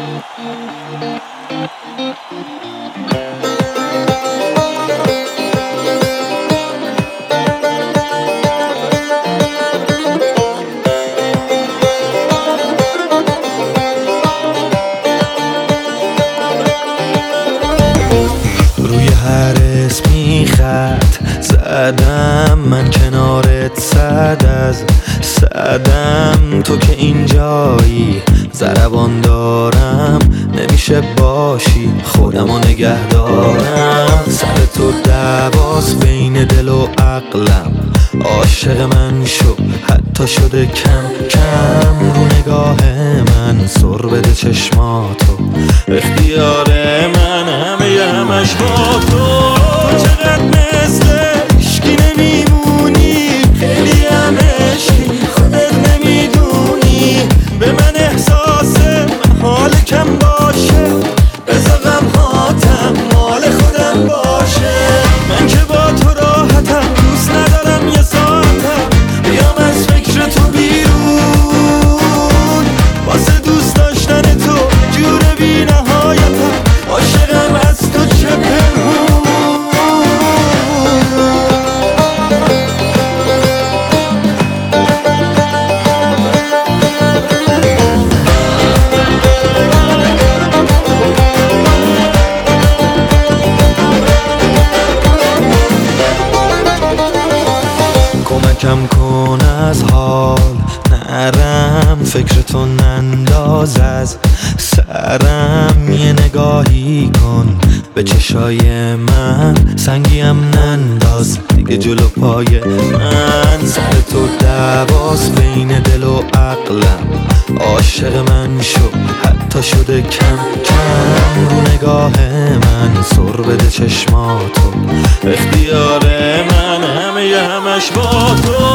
روی هر اسمی خط زدم من کنارت صد از صدم، تو که اینجایی ضربان دارم نمیشه باشی خودمو نگه دارم. سر تو دعواست بین دل و عقلم، عاشق من شو حتی شده کم کم. رو نگاه من سر بده چشماتو، اختیار من همش با تو. چقدر مثل عشقی نمیمونی، خیلی هم عشقی خودت نمیدونی. به من احساس محال کم باشه، بذار غمهاتم مال خودم باشه. من که با تو راحتم، دوست ندارم یه ساعتم بیام از فکر تو بیرون. واسه دوست داشتن تو جور بی نهایتم، عاشقم از تو چه پنهون. کمکم کن از حال نرم، فکر تو ننداز از سرم. یه نگاهی کن به چشای من، سنگیم ننداز دیگه جلو پای من. سر تو دعواست بین دل و عقلم، عاشق من شو حتی شده کم کم. رو نگاه من سر بده چشماتو، اختیار من همش با تو.